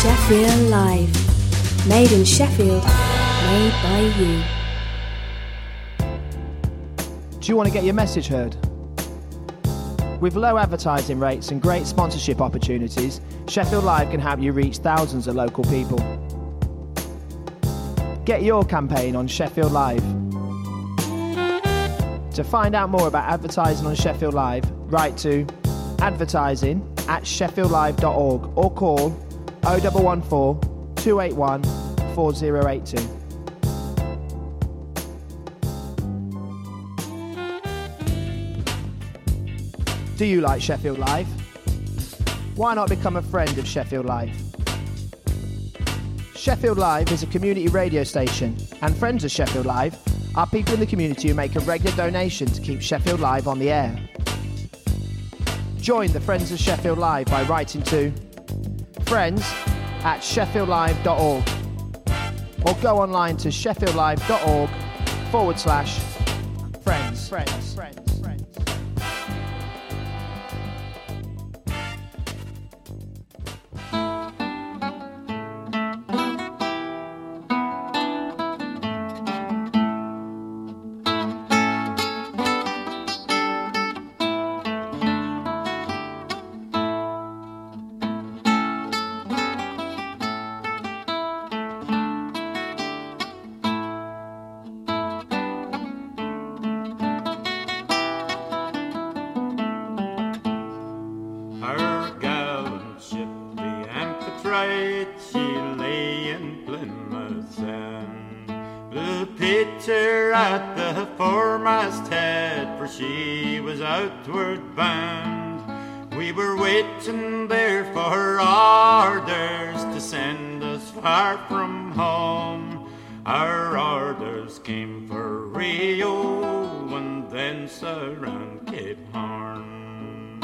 Sheffield Live. Made in Sheffield, made by you. Do you want to get your message heard? With low advertising rates and great sponsorship opportunities, Sheffield Live can help you reach thousands of local people. Get your campaign on Sheffield Live. To find out more about advertising on Sheffield Live, write to advertising@sheffieldlive.org or call 0114 281 4082. Do you like Sheffield Live? Why not become a friend of Sheffield Live? Sheffield Live is a community radio station, and friends of Sheffield Live are people in the community who make a regular donation to keep Sheffield Live on the air. Join the Friends of Sheffield Live by writing to friends@sheffieldlive.org or go online to sheffieldlive.org/friends. She was outward bound. We were waiting there for orders to send us far from home. Our orders came for Rio and thence around Cape Horn.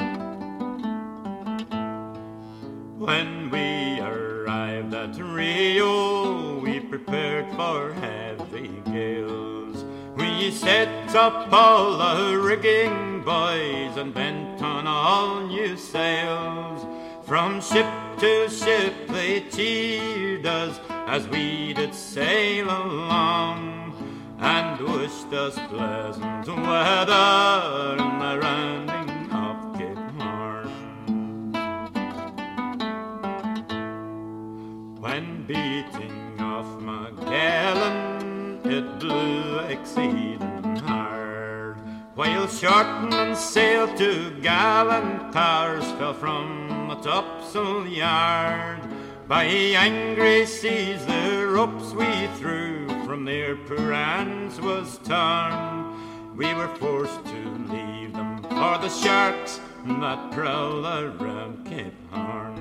When we arrived at Rio, we prepared for heavy gales. We set up all the rigging, boys, and bent on all new sails. From ship to ship they cheered us as we did sail along, and wished us pleasant weather in the rounding of Cape Horn. When beating off Magellan, it blew exceeding hard, while shortening sail to gallant towers fell from the topsail yard. By angry seas the ropes we threw from their poor hands was torn. We were forced to leave them for the sharks that prowl around Cape Horn.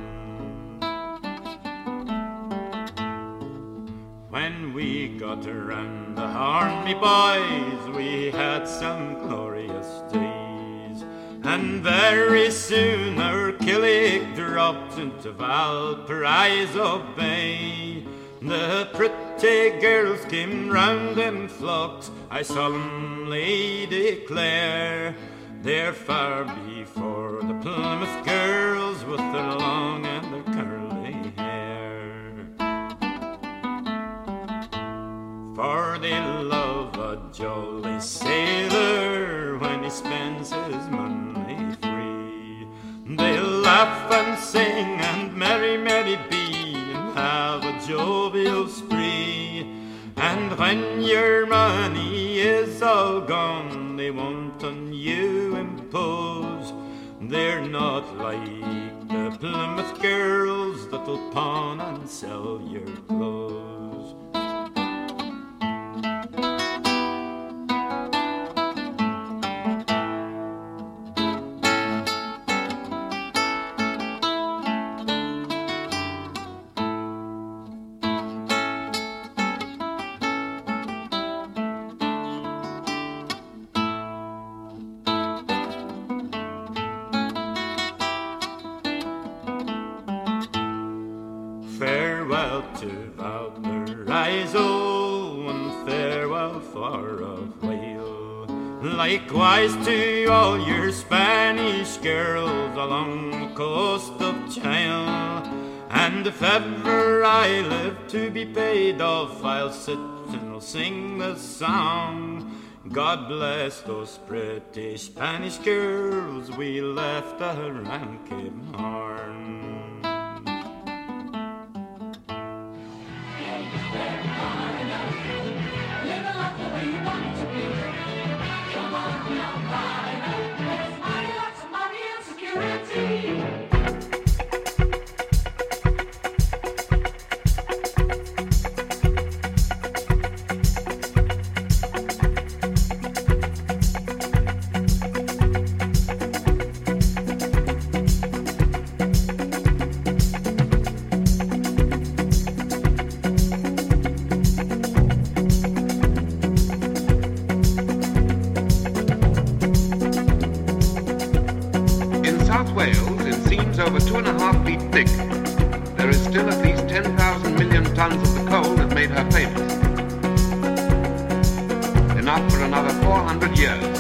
When we got around the Horn, me boys, we had some glorious days, and very soon our killick dropped into Valparaiso Bay. The pretty girls came round in flocks, I solemnly declare. They're far before the Plymouth girls with their long and their curly hair. For they love a jolly sailor when he spends his money free. They laugh and sing and merry, merry be, and have a jovial spree. And when your money is all gone, they won't on you impose. They're not like the Plymouth girls that'll pawn and sell your clothes. Farewell to Valparaiso and farewell far of Whale. Likewise to all your Spanish girls along the coast of Chile. And if ever I live to be paid off, I'll sit and I'll sing the song. God bless those pretty Spanish girls we left around Cape Horn. Over 2.5 feet thick, there is still at least 10,000 million tons of the coal that made her famous. Enough for another 400 years.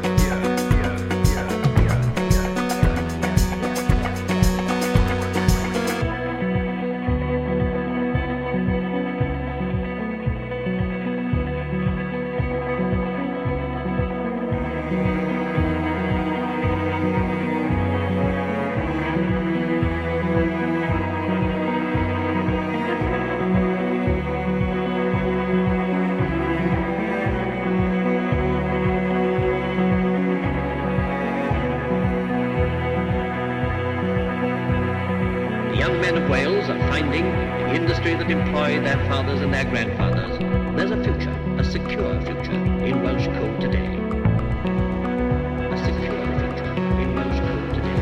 Their fathers and their grandfathers. There's a future, a secure future in Welsh coal today. A secure future in Welsh coal today.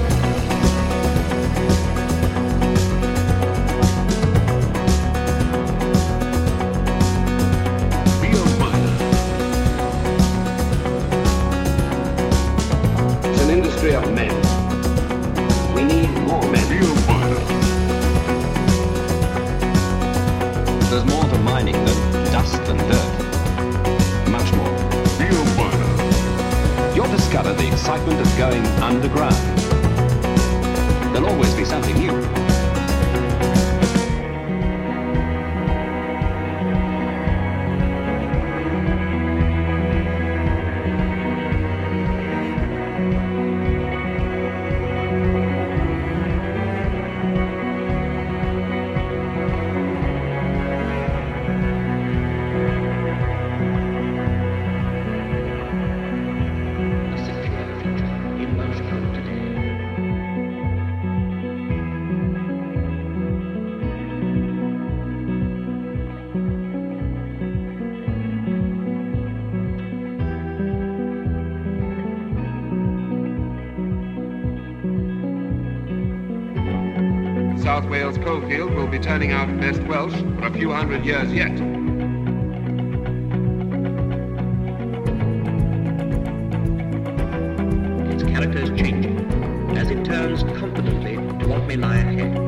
It's an industry of men. We need more men. There's more to mining than dust and dirt. Much more. You'll discover the excitement of going underground. There'll always be something new. South Wales coalfield will be turning out best Welsh for a few hundred years yet. Its character is changing as it turns confidently to what may lie ahead.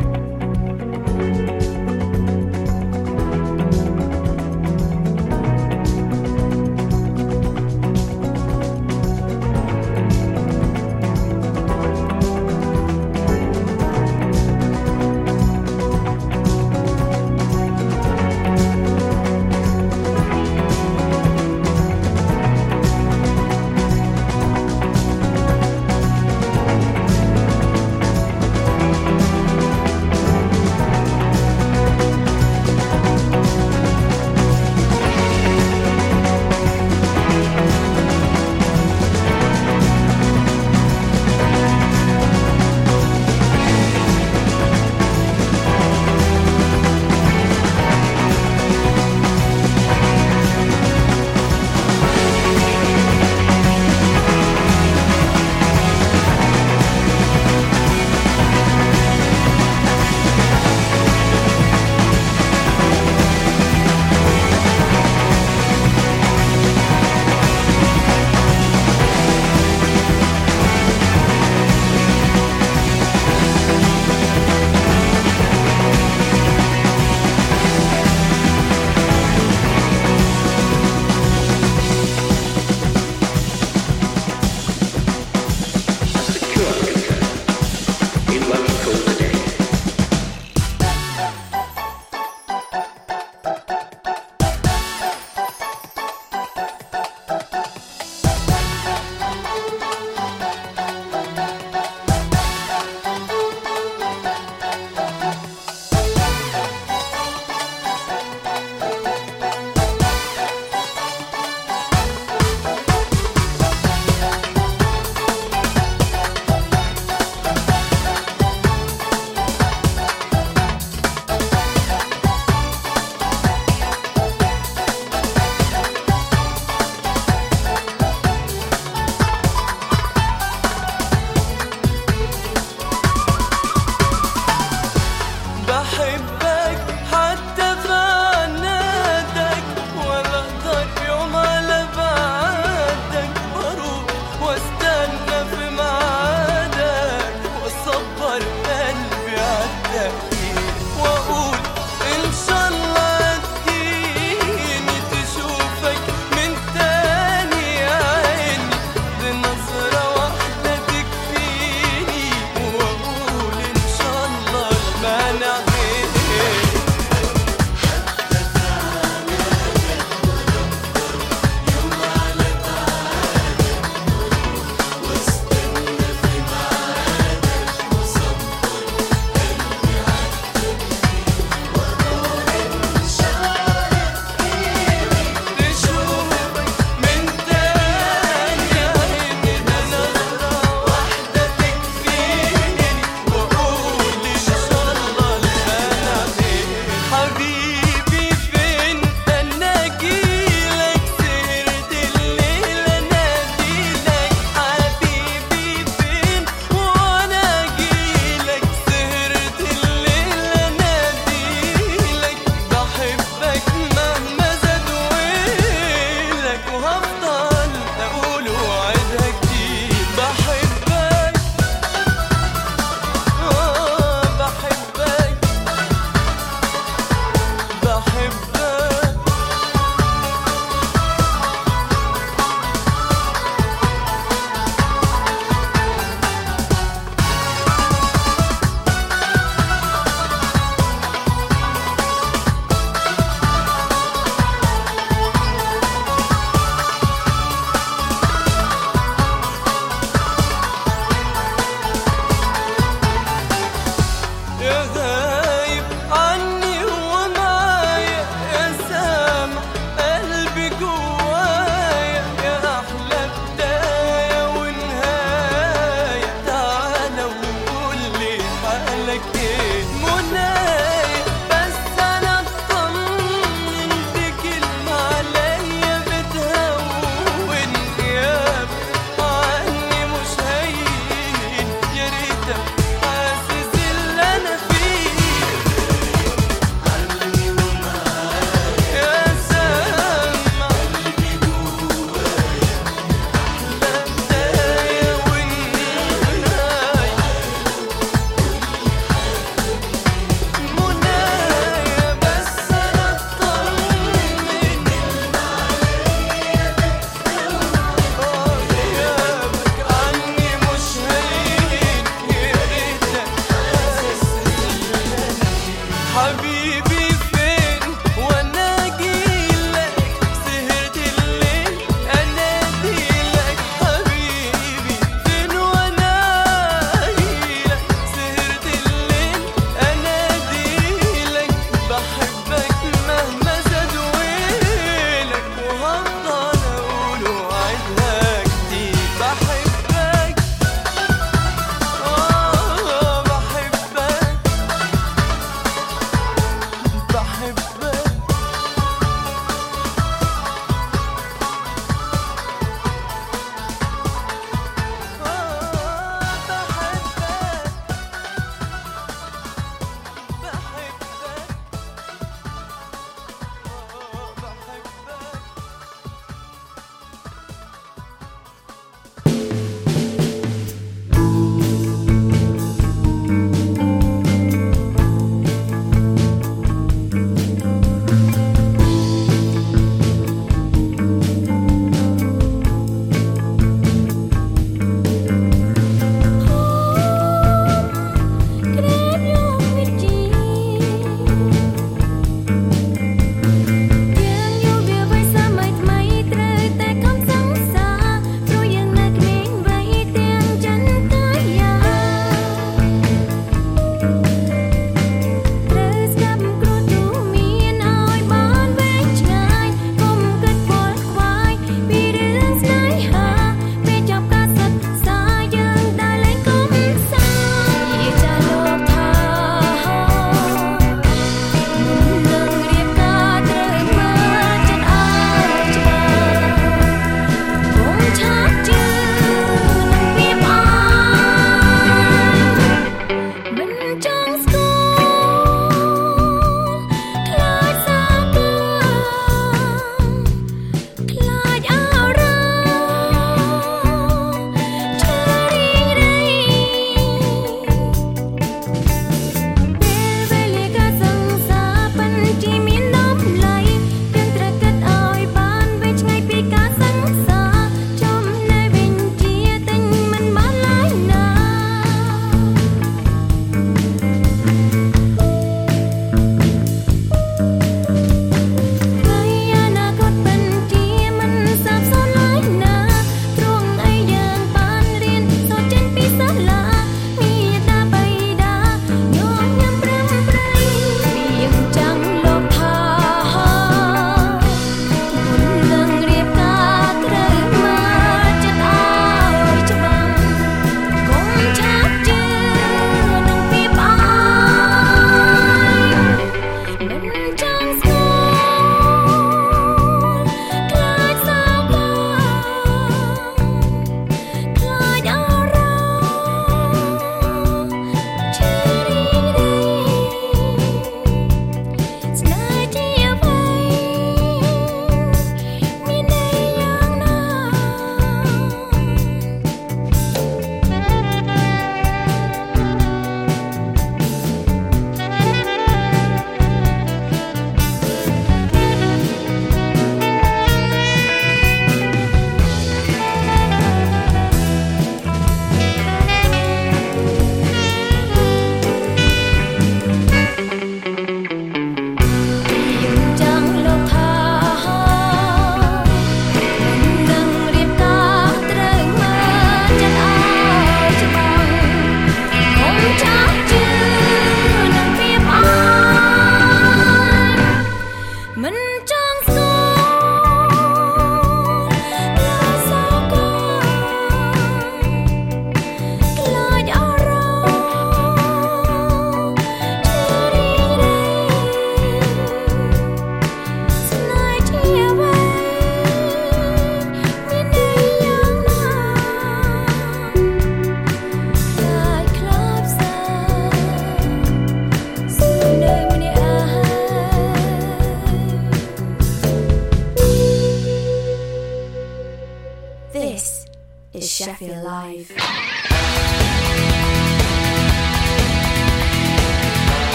Sheffield Live.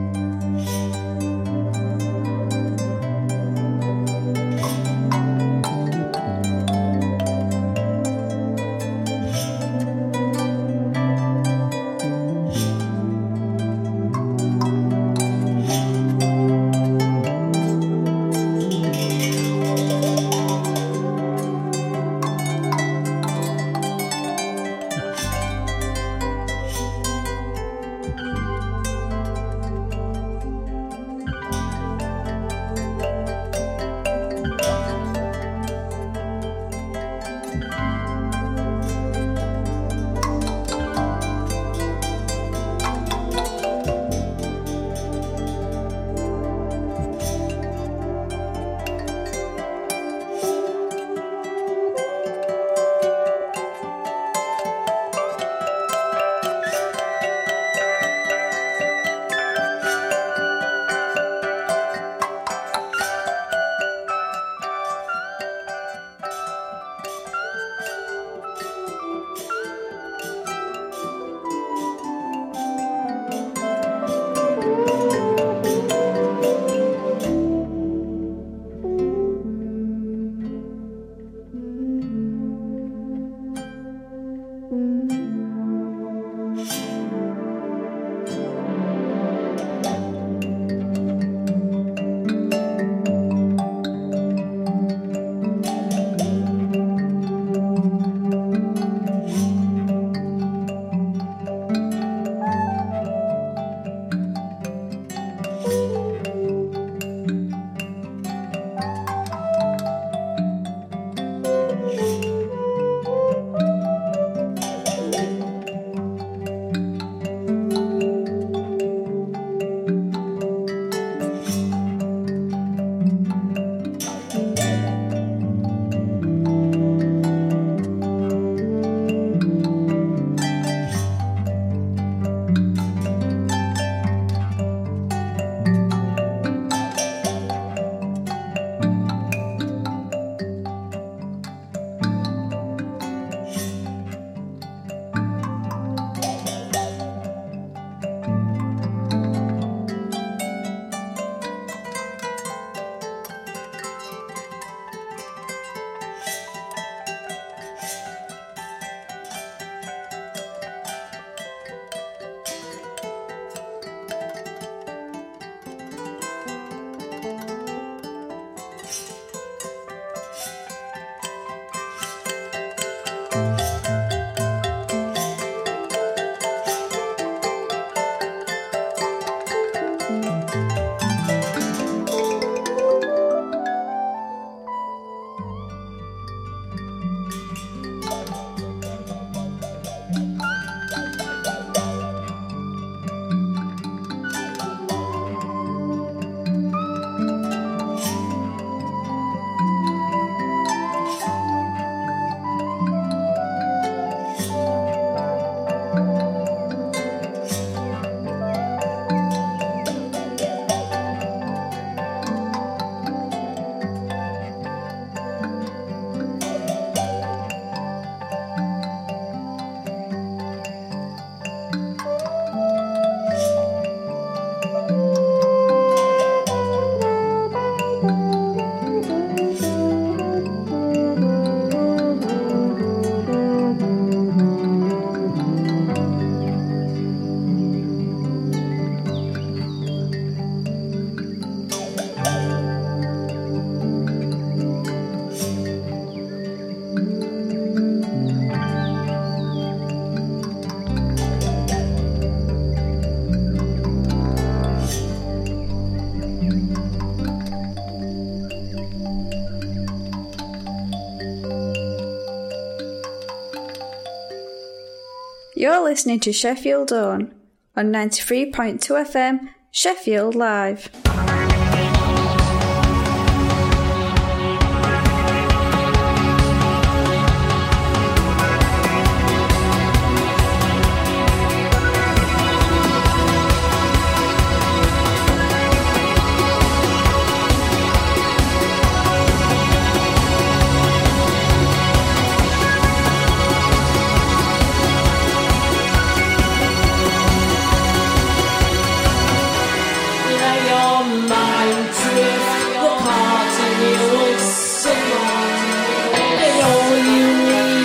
You're listening to Sheffield Own on 93.2 FM, Sheffield Live.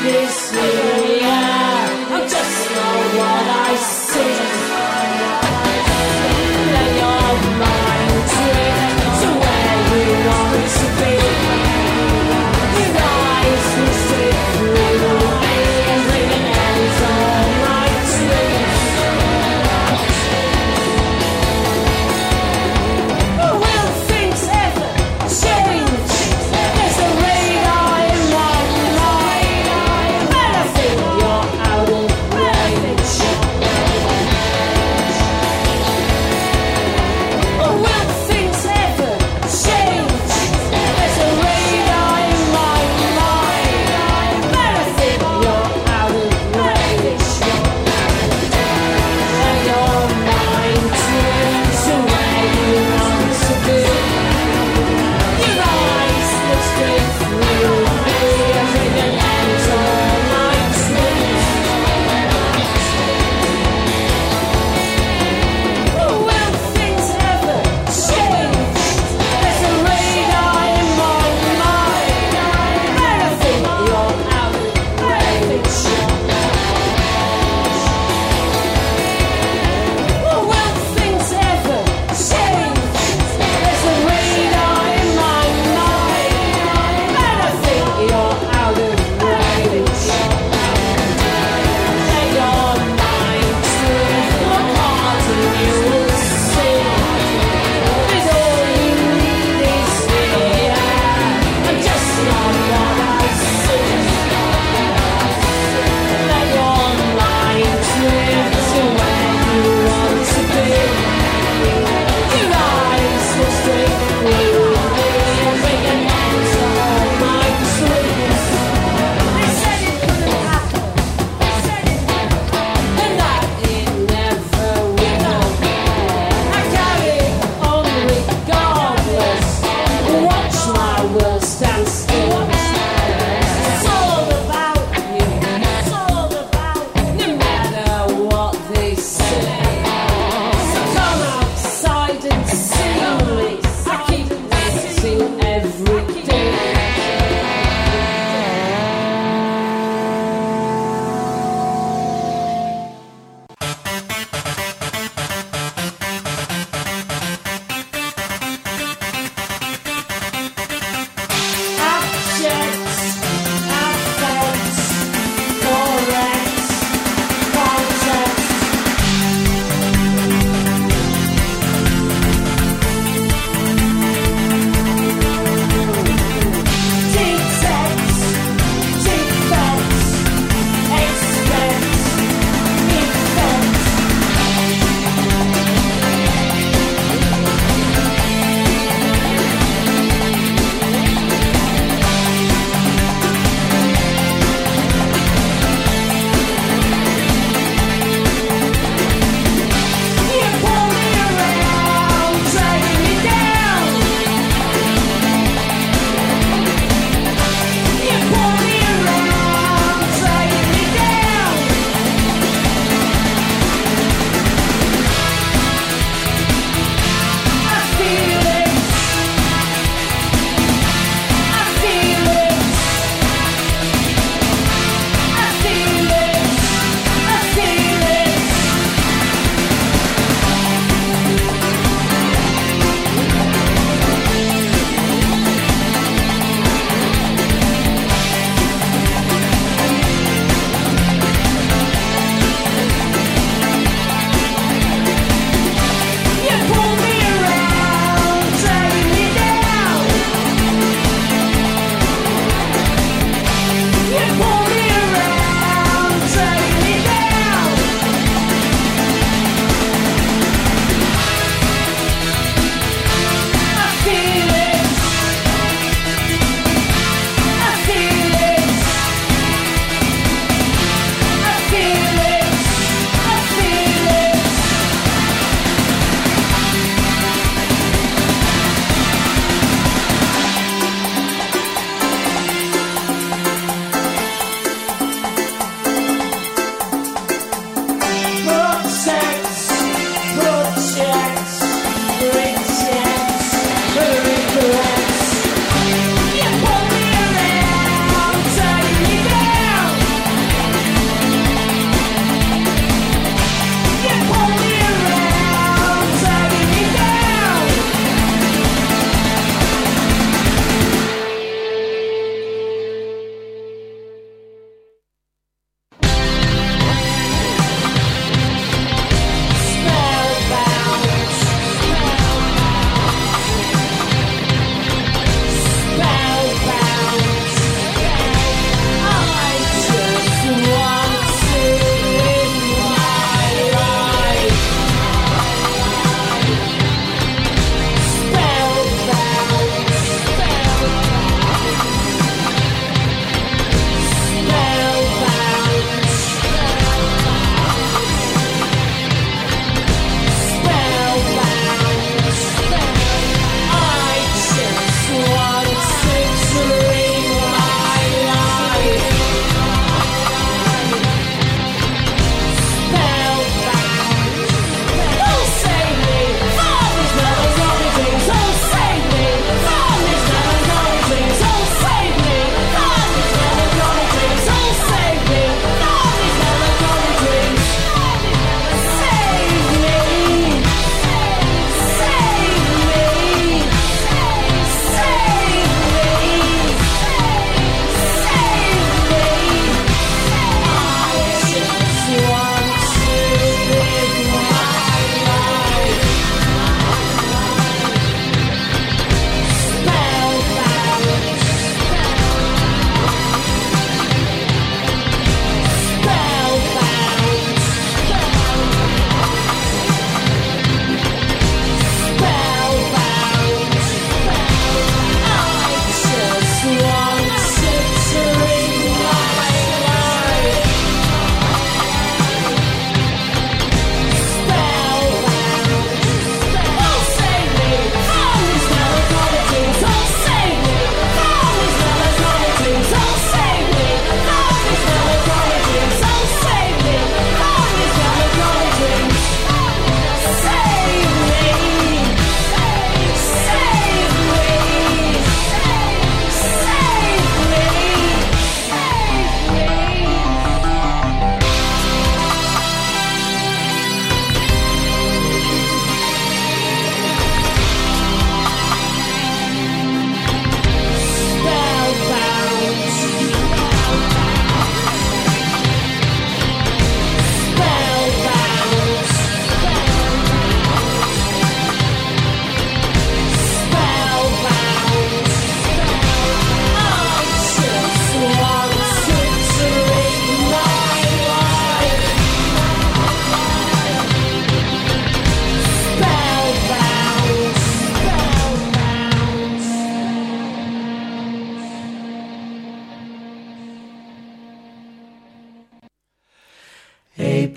Benefit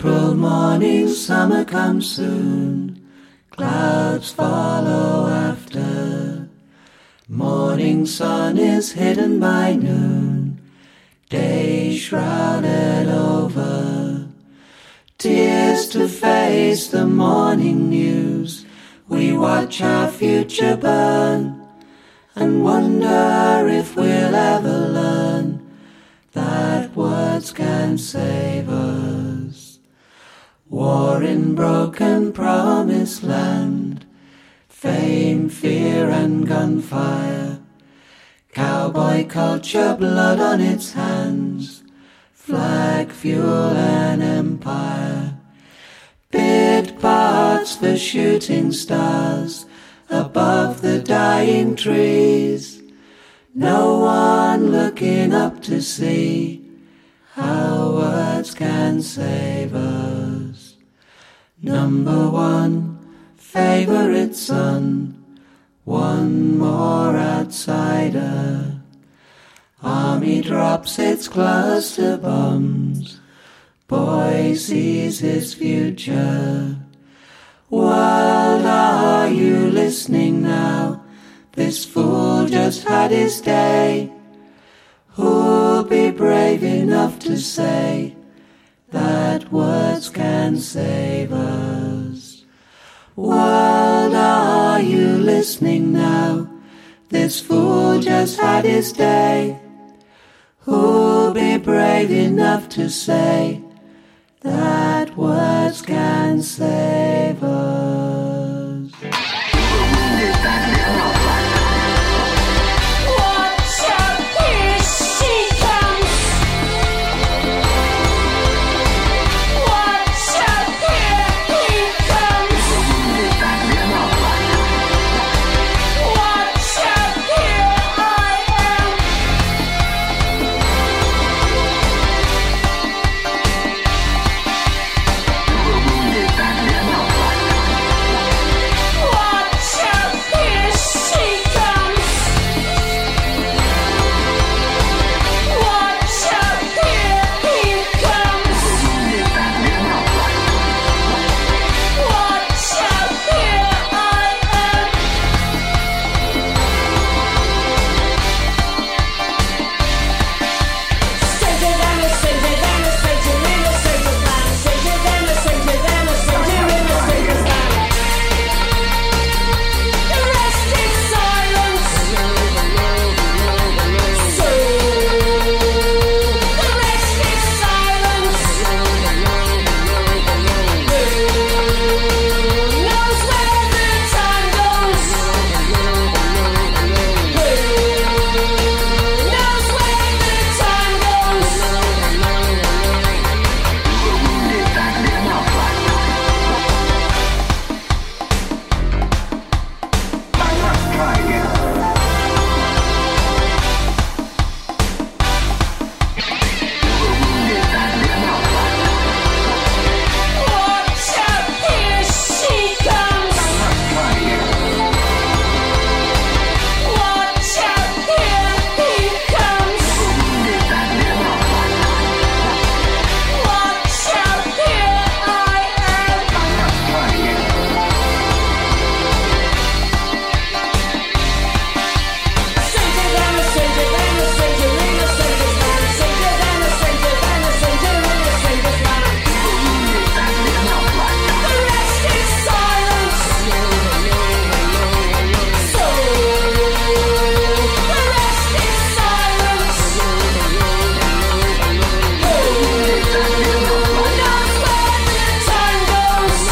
April morning, summer comes soon, clouds follow after. Morning sun is hidden by noon, day shrouded over. Tears to face the morning news, we watch our future burn, and wonder if we'll ever learn that words can save us. War in broken promised land, fame, fear and gunfire, cowboy culture, blood on its hands, flag, fuel and empire. Bid parts the shooting stars above the dying trees, no one looking up to see how words can save us. Number one, favorite son, one more outsider. Army drops its cluster bombs, boy sees his future. World, are you listening now? This fool just had his day. Who'll be brave enough to say that words can save us? World, are you listening now? This fool just had his day. Who'll be brave enough to say that words can save us? Watch out, here she comes. Watch out, here he comes. Watch out, here I am. Watch out, here she comes. Watch out, here he comes. Watch out, here I am. Stranger than a stranger than a stranger in a stranger's land. Stranger than a stranger than a stranger in a stranger's land. The rest is silence. So the rest is silence. Who knows where the time goes? Who knows where the time goes? Watch out, here she comes. Watch out, here he comes. Watch out, here I am. Stranger than a stranger than a stranger in a stranger's land. Stranger than a stranger than a stranger in a stranger's land. The rest is silence. So the rest is silence. Who knows where the time goes?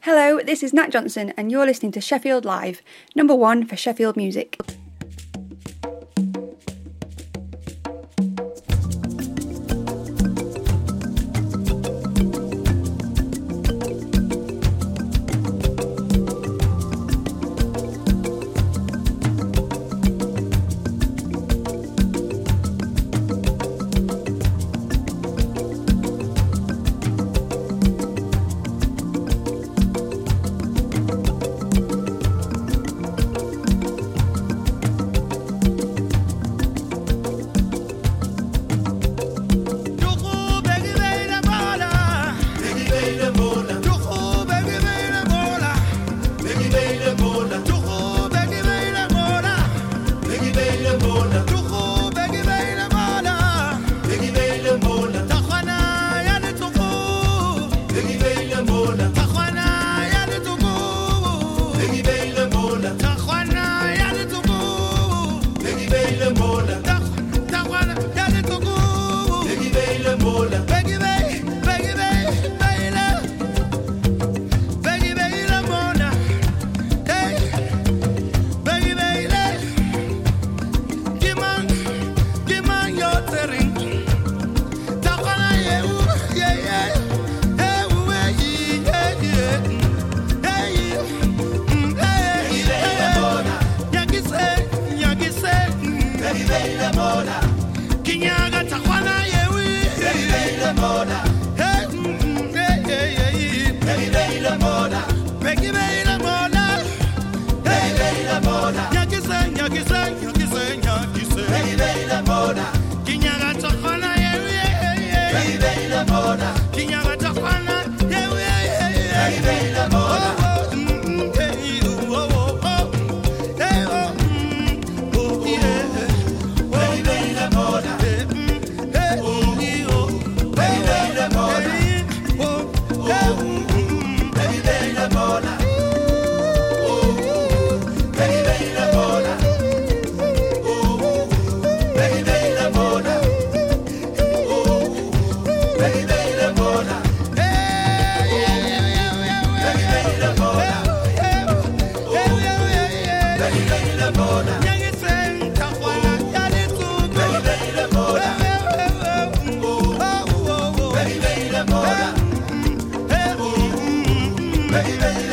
Hello, this is Nat Johnson and you're listening to Sheffield Live, number 1 for Sheffield music. Baby,